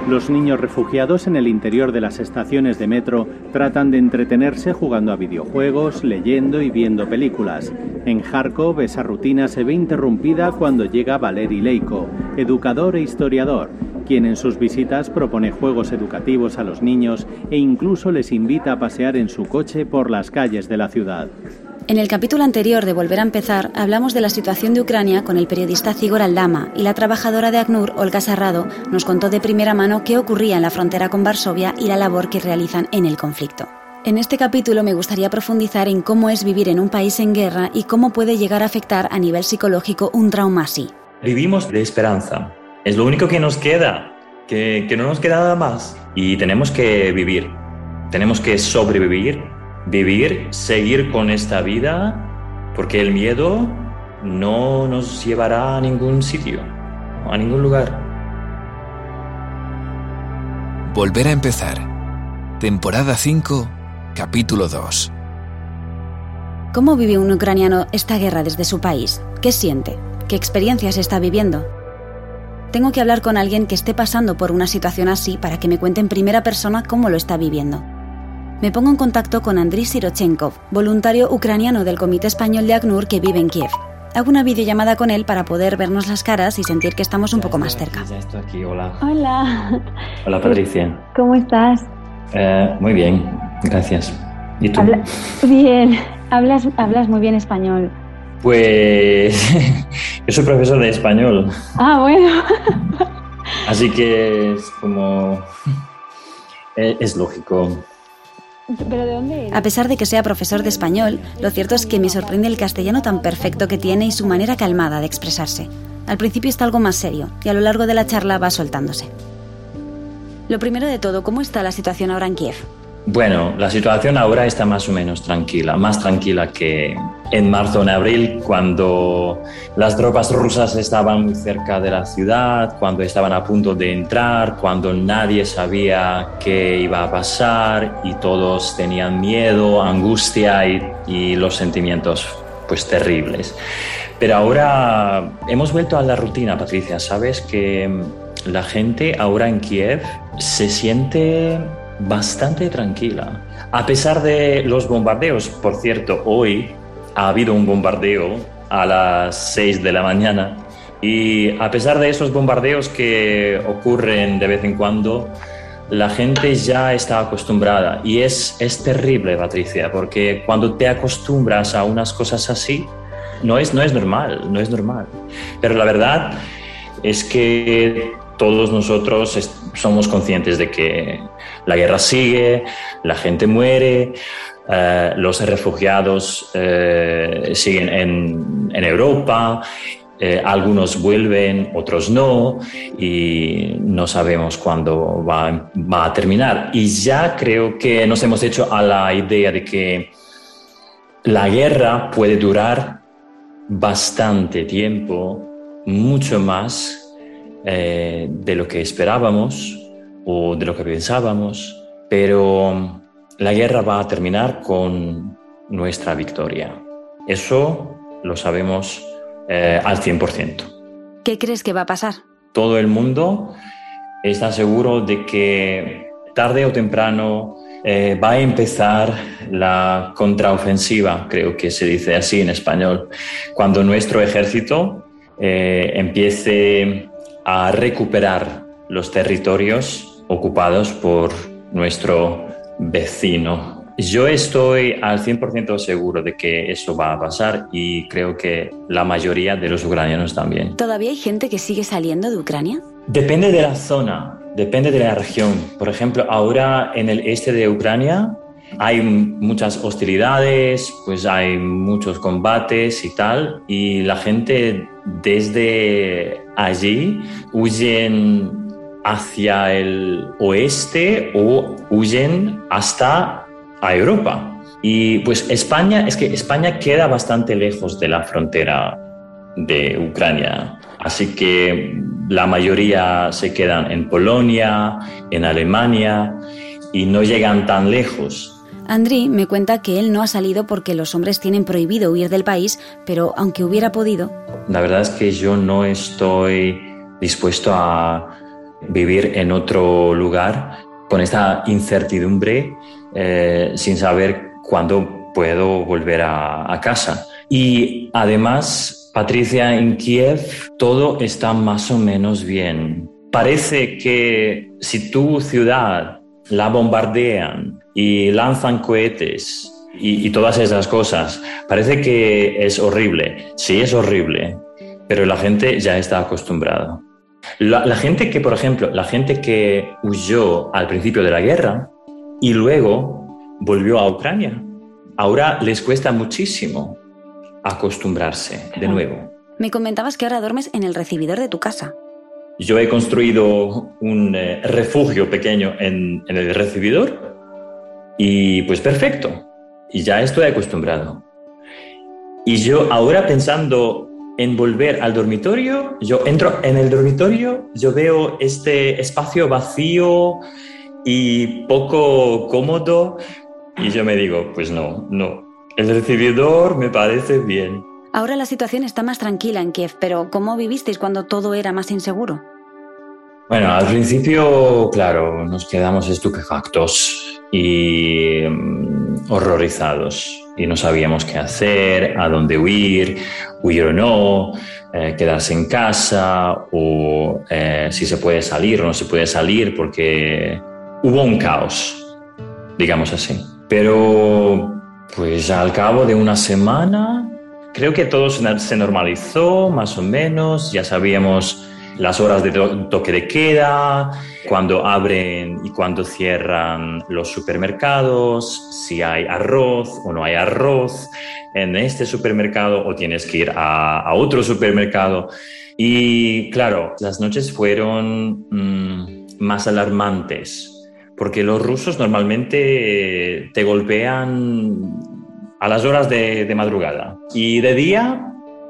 Los niños refugiados en el interior de las estaciones de metro tratan de entretenerse jugando a videojuegos, leyendo y viendo películas. En Kharkov esa rutina se ve interrumpida cuando llega Valery Leiko, educador e historiador, quien en sus visitas propone juegos educativos a los niños e incluso les invita a pasear en su coche por las calles de la ciudad. En el capítulo anterior de Volver a empezar, hablamos de la situación de Ucrania con el periodista Zigor Aldama, y la trabajadora de ACNUR, Olga Sarrado, nos contó de primera mano qué ocurría en la frontera con Varsovia y la labor que realizan en el conflicto. En este capítulo me gustaría profundizar en cómo es vivir en un país en guerra y cómo puede llegar a afectar a nivel psicológico un trauma así. Vivimos de esperanza. Es lo único que nos queda, que no nos queda nada más. Y tenemos que vivir, tenemos que sobrevivir, vivir, seguir con esta vida, porque el miedo no nos llevará a ningún sitio, a ningún lugar. Volver a empezar. Temporada 5, capítulo 2. ¿Cómo vive un ucraniano esta guerra desde su país? ¿Qué siente? ¿Qué experiencias está viviendo? Tengo que hablar con alguien que esté pasando por una situación así para que me cuente en primera persona cómo lo está viviendo. Me pongo en contacto con Andriy Sirochenkov, voluntario ucraniano del Comité Español de ACNUR que vive en Kiev. Hago una videollamada con él para poder vernos las caras y sentir que estamos un poco más cerca. Ya estoy aquí, hola. Hola. Hola, Patricia. ¿Cómo estás? Muy bien, gracias. ¿Y tú? Bien, hablas muy bien español. Pues yo soy profesor de español. Ah, bueno. Así que es como... es lógico. ¿Pero de dónde eres? A pesar de que sea profesor de español, lo cierto es que me sorprende el castellano tan perfecto que tiene y su manera calmada de expresarse. Al principio está algo más serio y a lo largo de la charla va soltándose. Lo primero de todo, ¿cómo está la situación ahora en Kiev? Bueno, la situación ahora está más o menos tranquila, más tranquila que en marzo o en abril, cuando las tropas rusas estaban muy cerca de la ciudad, cuando estaban a punto de entrar, cuando nadie sabía qué iba a pasar y todos tenían miedo, angustia y los sentimientos pues terribles. Pero ahora hemos vuelto a la rutina, Patricia. Sabes que la gente ahora en Kiev se siente bastante tranquila. A pesar de los bombardeos, por cierto, hoy ha habido un bombardeo a las 6 de la mañana y a pesar de esos bombardeos que ocurren de vez en cuando, la gente ya está acostumbrada y es terrible, Patricia, porque cuando te acostumbras a unas cosas así, no es normal. Pero la verdad es que todos nosotros somos conscientes de que la guerra sigue, la gente muere, los refugiados siguen en Europa, algunos vuelven, otros no, y no sabemos cuándo va a terminar. Y ya creo que nos hemos hecho a la idea de que la guerra puede durar bastante tiempo, mucho más de lo que esperábamos o de lo que pensábamos, pero la guerra va a terminar con nuestra victoria. Eso lo sabemos al 100%. ¿Qué crees que va a pasar? Todo el mundo está seguro de que tarde o temprano va a empezar la contraofensiva, creo que se dice así en español, cuando nuestro ejército empiece a recuperar los territorios ocupados por nuestro vecino. Yo estoy al 100% seguro de que eso va a pasar y creo que la mayoría de los ucranianos también. ¿Todavía hay gente que sigue saliendo de Ucrania? Depende de la zona, depende de la región. Por ejemplo, ahora en el este de Ucrania hay muchas hostilidades, pues hay muchos combates y tal, y la gente desde allí huyen hacia el oeste o huyen hasta a Europa. Y pues España queda bastante lejos de la frontera de Ucrania, así que la mayoría se quedan en Polonia, en Alemania y no llegan tan lejos. Andriy me cuenta que él no ha salido porque los hombres tienen prohibido huir del país, pero aunque hubiera podido... La verdad es que yo no estoy dispuesto a vivir en otro lugar con esta incertidumbre, sin saber cuándo puedo volver a casa. Y además, Patricia, en Kiev todo está más o menos bien. Parece que si tu ciudad la bombardean y lanzan cohetes y todas esas cosas, parece que es horrible. Sí, es horrible, pero la gente ya está acostumbrada. La gente que, por ejemplo, la gente que huyó al principio de la guerra y luego volvió a Ucrania, ahora les cuesta muchísimo acostumbrarse de nuevo. Me comentabas que ahora duermes en el recibidor de tu casa. Yo he construido un refugio pequeño en el recibidor y pues perfecto, y ya estoy acostumbrado. Y yo ahora pensando en volver al dormitorio, yo entro en el dormitorio, yo veo este espacio vacío y poco cómodo y yo me digo, pues no, el recibidor me parece bien. Ahora la situación está más tranquila en Kiev, pero ¿cómo vivisteis cuando todo era más inseguro? Bueno, al principio, claro, nos quedamos estupefactos y horrorizados y no sabíamos qué hacer, a dónde huir o no, quedarse en casa o si se puede salir o no se puede salir, porque hubo un caos, digamos así. Pero pues al cabo de una semana creo que todo se normalizó más o menos, ya sabíamos las horas de toque de queda, cuándo abren y cuándo cierran los supermercados, si hay arroz o no hay arroz en este supermercado o tienes que ir a otro supermercado. Y claro, las noches fueron más alarmantes, porque los rusos normalmente te golpean a las horas de madrugada. Y de día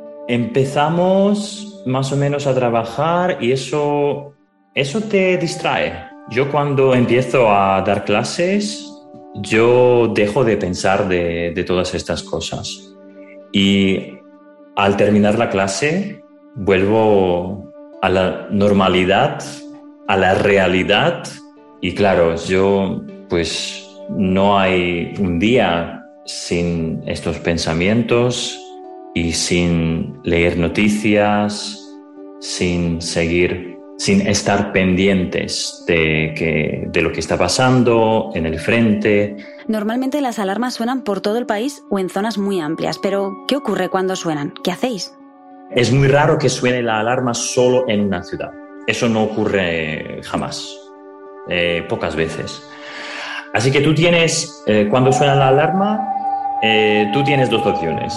empezamos más o menos a trabajar y eso te distrae. Yo cuando empiezo a dar clases, yo dejo de pensar de todas estas cosas. Y al terminar la clase, vuelvo a la normalidad, a la realidad. Y claro, yo pues no hay un día sin estos pensamientos y sin leer noticias, sin estar pendientes de lo que está pasando en el frente. Normalmente las alarmas suenan por todo el país o en zonas muy amplias, pero ¿qué ocurre cuando suenan? ¿Qué hacéis? Es muy raro que suene la alarma solo en una ciudad. Eso no ocurre jamás, pocas veces. Así que tú tienes, cuando suena la alarma, tú tienes dos opciones.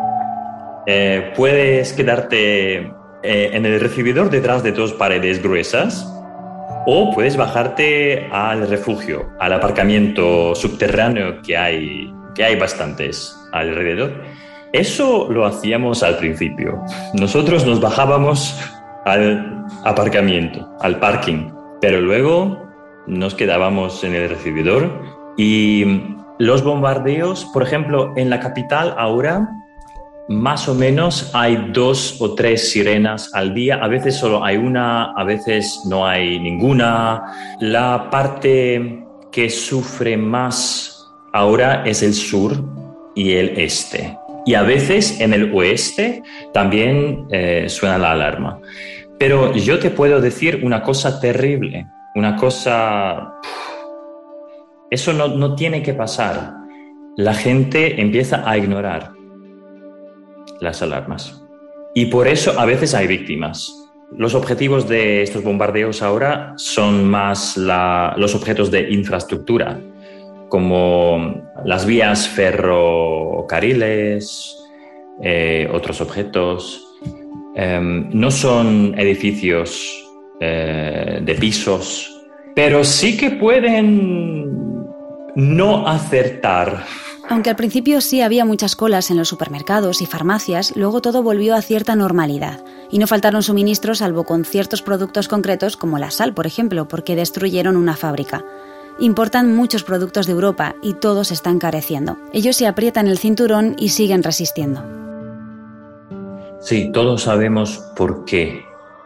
Puedes quedarte en el recibidor detrás de dos paredes gruesas o puedes bajarte al refugio, al aparcamiento subterráneo que hay bastantes alrededor. Eso lo hacíamos al principio. Nosotros nos bajábamos al aparcamiento, al parking, pero luego nos quedábamos en el recibidor y los bombardeos, por ejemplo, en la capital ahora más o menos hay 2 o 3 sirenas al día. A veces solo hay una, a veces no hay ninguna. La parte que sufre más ahora es el sur y el este. Y a veces en el oeste también suena la alarma. Pero yo te puedo decir una cosa terrible, una cosa... Eso no tiene que pasar. La gente empieza a ignorar las alarmas. Y por eso a veces hay víctimas. Los objetivos de estos bombardeos ahora son más los objetos de infraestructura, como las vías ferrocarriles, otros objetos. No son edificios de pisos, pero sí que pueden no acertar. Aunque al principio sí había muchas colas en los supermercados y farmacias, luego todo volvió a cierta normalidad. Y no faltaron suministros salvo con ciertos productos concretos como la sal, por ejemplo, porque destruyeron una fábrica. Importan muchos productos de Europa y todos están careciendo. Ellos se aprietan el cinturón y siguen resistiendo. Sí, todos sabemos por qué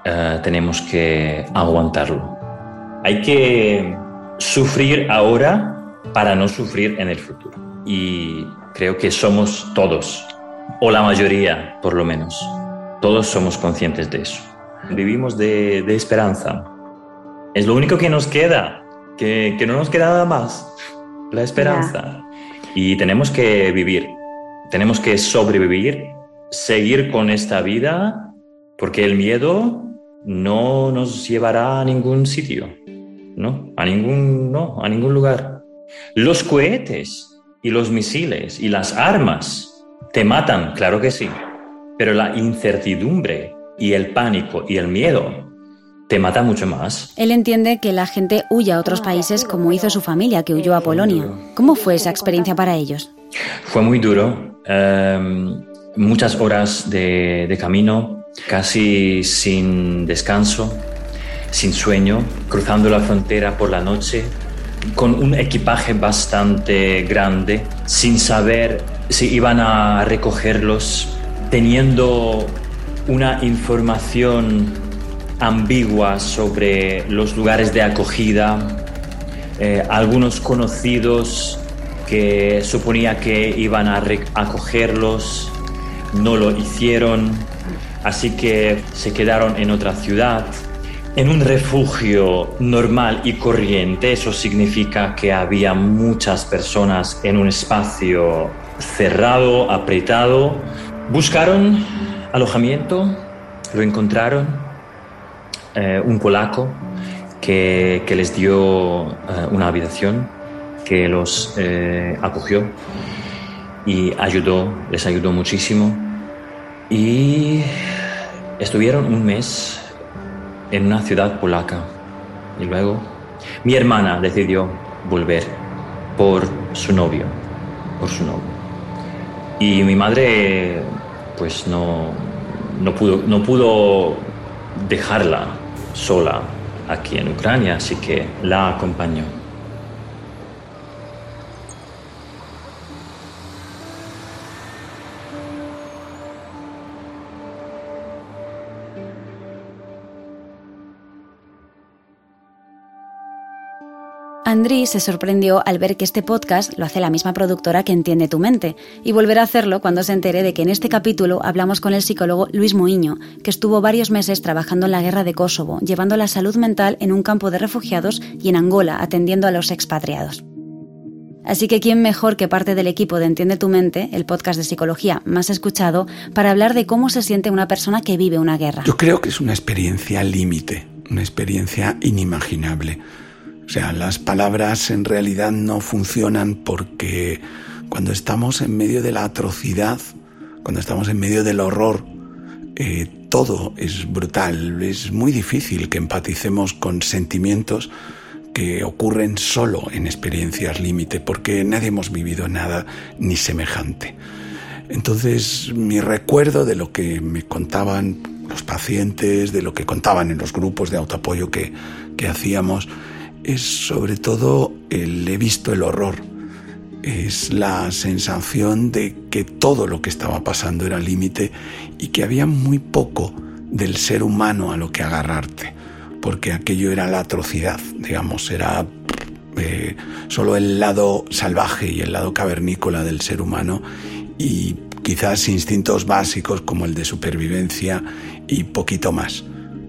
tenemos que aguantarlo. Hay que sufrir ahora para no sufrir en el futuro. Y creo que somos todos, o la mayoría por lo menos, todos somos conscientes de eso. Vivimos de esperanza. Es lo único que nos queda, que no nos queda nada más, la esperanza. Y tenemos que vivir, tenemos que sobrevivir, seguir con esta vida, porque el miedo no nos llevará a ningún sitio, a ningún lugar. Los cohetes y los misiles y las armas te matan, claro que sí, pero la incertidumbre y el pánico y el miedo te mata mucho más. Él entiende que la gente huye a otros países como hizo su familia, que huyó a Polonia. ¿Cómo fue esa experiencia para ellos? Fue muy duro. Muchas horas de camino, casi sin descanso, sin sueño, cruzando la frontera por la noche, con un equipaje bastante grande, sin saber si iban a recogerlos, teniendo una información ambigua sobre los lugares de acogida, algunos conocidos que suponía que iban a acogerlos, no lo hicieron, así que se quedaron en otra ciudad, en un refugio normal y corriente. Eso significa que había muchas personas en un espacio cerrado, apretado. Buscaron alojamiento, lo encontraron. Un polaco que les dio una habitación, que los acogió y les ayudó muchísimo. Y estuvieron un mes en una ciudad polaca. Y luego mi hermana decidió volver por su novio. Y mi madre pues no pudo dejarla sola aquí en Ucrania, así que la acompañó. Andriy se sorprendió al ver que este podcast lo hace la misma productora que Entiende tu mente, y volverá a hacerlo cuando se entere de que en este capítulo hablamos con el psicólogo Luis Muiño, que estuvo varios meses trabajando en la guerra de Kosovo, llevando la salud mental en un campo de refugiados y en Angola atendiendo a los expatriados. Así que quién mejor que parte del equipo de Entiende tu mente, el podcast de psicología más escuchado, para hablar de cómo se siente una persona que vive una guerra. Yo creo que es una experiencia límite, una experiencia inimaginable. O sea, las palabras en realidad no funcionan, porque cuando estamos en medio de la atrocidad, cuando estamos en medio del horror, todo es brutal. Es muy difícil que empaticemos con sentimientos que ocurren solo en experiencias límite, porque nadie hemos vivido nada ni semejante. Entonces, mi recuerdo de lo que me contaban los pacientes, de lo que contaban en los grupos de autoapoyo que hacíamos, es sobre todo he visto el horror. Es la sensación de que todo lo que estaba pasando era límite y que había muy poco del ser humano a lo que agarrarte, porque aquello era la atrocidad, digamos, era solo el lado salvaje y el lado cavernícola del ser humano, y quizás instintos básicos como el de supervivencia y poquito más.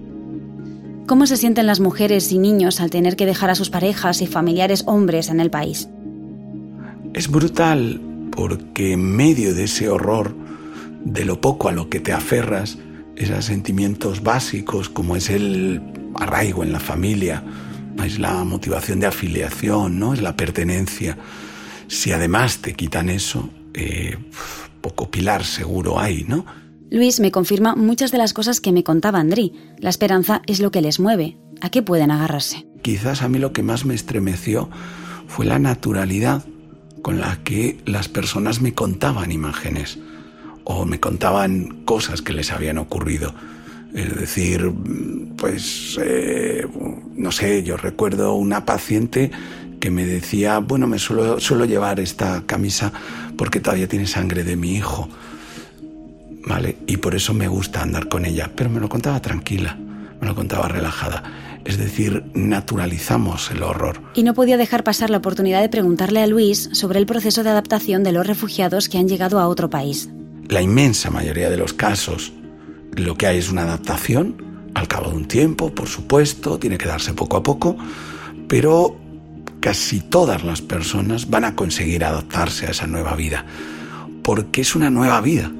¿Cómo se sienten las mujeres y niños al tener que dejar a sus parejas y familiares hombres en el país? Es brutal, porque en medio de ese horror, de lo poco a lo que te aferras, esos sentimientos básicos como es el arraigo en la familia, es la motivación de afiliación, ¿no? Es la pertenencia. Si además te quitan eso, poco pilar seguro hay, ¿no? Luis me confirma muchas de las cosas que me contaba Andriy. La esperanza es lo que les mueve. ¿A qué pueden agarrarse? Quizás a mí lo que más me estremeció fue la naturalidad con la que las personas me contaban imágenes o me contaban cosas que les habían ocurrido. Es decir, pues, no sé, yo recuerdo una paciente que me decía, bueno, me suelo llevar esta camisa porque todavía tiene sangre de mi hijo, ¿vale? Y por eso me gusta andar con ella. Pero me lo contaba tranquila, me lo contaba relajada. Es decir, naturalizamos el horror. Y no podía dejar pasar la oportunidad de preguntarle a Luis sobre el proceso de adaptación de los refugiados que han llegado a otro país. La inmensa mayoría de los casos, lo que hay es una adaptación, al cabo de un tiempo, por supuesto, tiene que darse poco a poco, pero casi todas las personas van a conseguir adaptarse a esa nueva vida, porque es una nueva vida.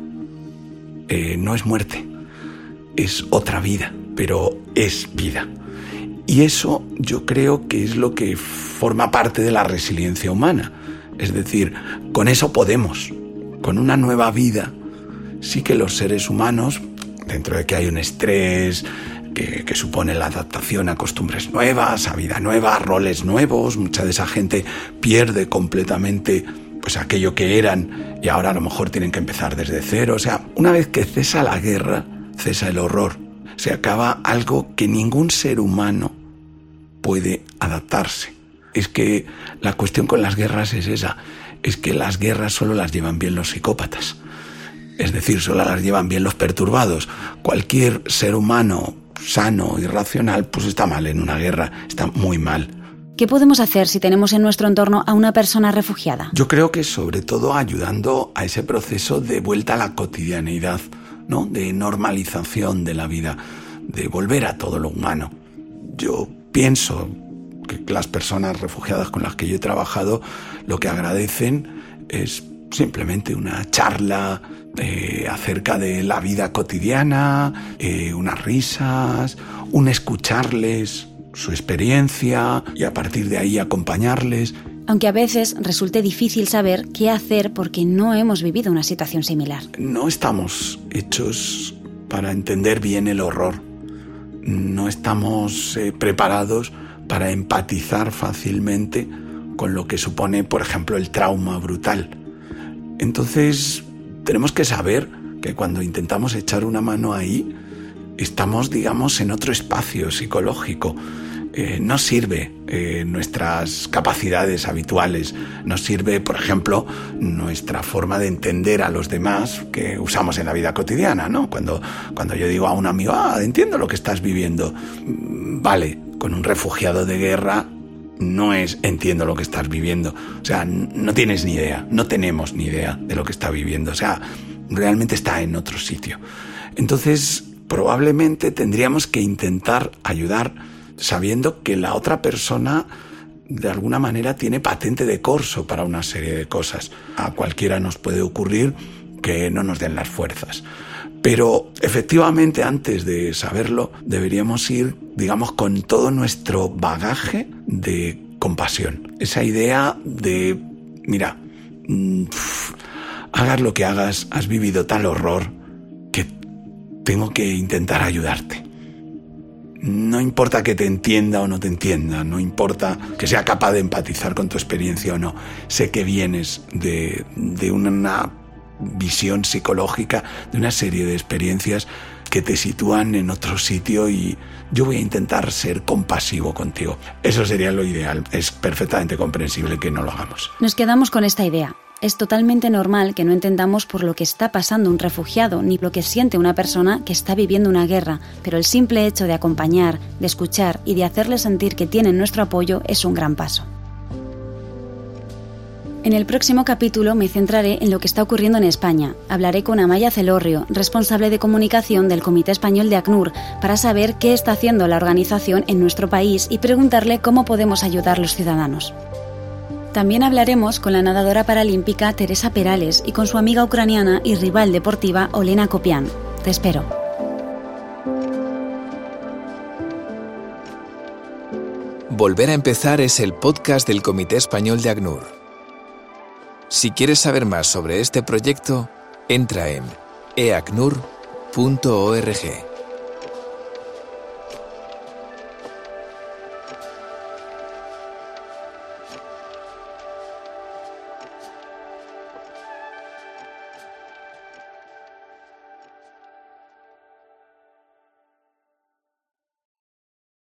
No es muerte, es otra vida, pero es vida. Y eso yo creo que es lo que forma parte de la resiliencia humana. Es decir, con eso podemos, con una nueva vida, sí que los seres humanos, dentro de que hay un estrés que supone la adaptación a costumbres nuevas, a vida nueva, a roles nuevos, mucha de esa gente pierde completamente pues aquello que eran y ahora a lo mejor tienen que empezar desde cero. O sea, una vez que cesa la guerra, cesa el horror, se acaba algo que ningún ser humano puede adaptarse. Es que la cuestión con las guerras es esa, es que las guerras solo las llevan bien los psicópatas. Es decir, solo las llevan bien los perturbados. Cualquier ser humano sano y racional pues está mal en una guerra, está muy mal. ¿Qué podemos hacer si tenemos en nuestro entorno a una persona refugiada? Yo creo que sobre todo ayudando a ese proceso de vuelta a la cotidianeidad, ¿no? De normalización de la vida, de volver a todo lo humano. Yo pienso que las personas refugiadas con las que yo he trabajado lo que agradecen es simplemente una charla acerca de la vida cotidiana, unas risas, un escucharles su experiencia y a partir de ahí acompañarles. Aunque a veces resulte difícil saber qué hacer porque no hemos vivido una situación similar. No estamos hechos para entender bien el horror. No estamos preparados para empatizar fácilmente con lo que supone, por ejemplo, el trauma brutal. Entonces, tenemos que saber que cuando intentamos echar una mano ahí, estamos, digamos, en otro espacio psicológico. No sirve nuestras capacidades habituales, no sirve, por ejemplo, nuestra forma de entender a los demás que usamos en la vida cotidiana, ¿no? Cuando yo digo a un amigo, entiendo lo que estás viviendo. Vale, con un refugiado de guerra no es entiendo lo que estás viviendo. O sea, no tienes ni idea, no tenemos ni idea de lo que está viviendo. O sea, realmente está en otro sitio. Entonces, probablemente tendríamos que intentar ayudar sabiendo que la otra persona de alguna manera tiene patente de corso para una serie de cosas. A cualquiera nos puede ocurrir que no nos den las fuerzas. Pero efectivamente antes de saberlo deberíamos ir, digamos, con todo nuestro bagaje de compasión. Esa idea de, mira, hagas lo que hagas, has vivido tal horror que tengo que intentar ayudarte. No importa que te entienda o no te entienda, no importa que sea capaz de empatizar con tu experiencia o no. Sé que vienes de una visión psicológica, de una serie de experiencias que te sitúan en otro sitio y yo voy a intentar ser compasivo contigo. Eso sería lo ideal. Es perfectamente comprensible que no lo hagamos. Nos quedamos con esta idea. Es totalmente normal que no entendamos por lo que está pasando un refugiado ni lo que siente una persona que está viviendo una guerra, pero el simple hecho de acompañar, de escuchar y de hacerles sentir que tienen nuestro apoyo es un gran paso. En el próximo capítulo me centraré en lo que está ocurriendo en España. Hablaré con Amaya Celorrio, responsable de comunicación del Comité Español de ACNUR, para saber qué está haciendo la organización en nuestro país y preguntarle cómo podemos ayudar a los ciudadanos. También hablaremos con la nadadora paralímpica Teresa Perales y con su amiga ucraniana y rival deportiva Olena Kopian. Te espero. Volver a empezar es el podcast del Comité Español de ACNUR. Si quieres saber más sobre este proyecto, entra en eacnur.org.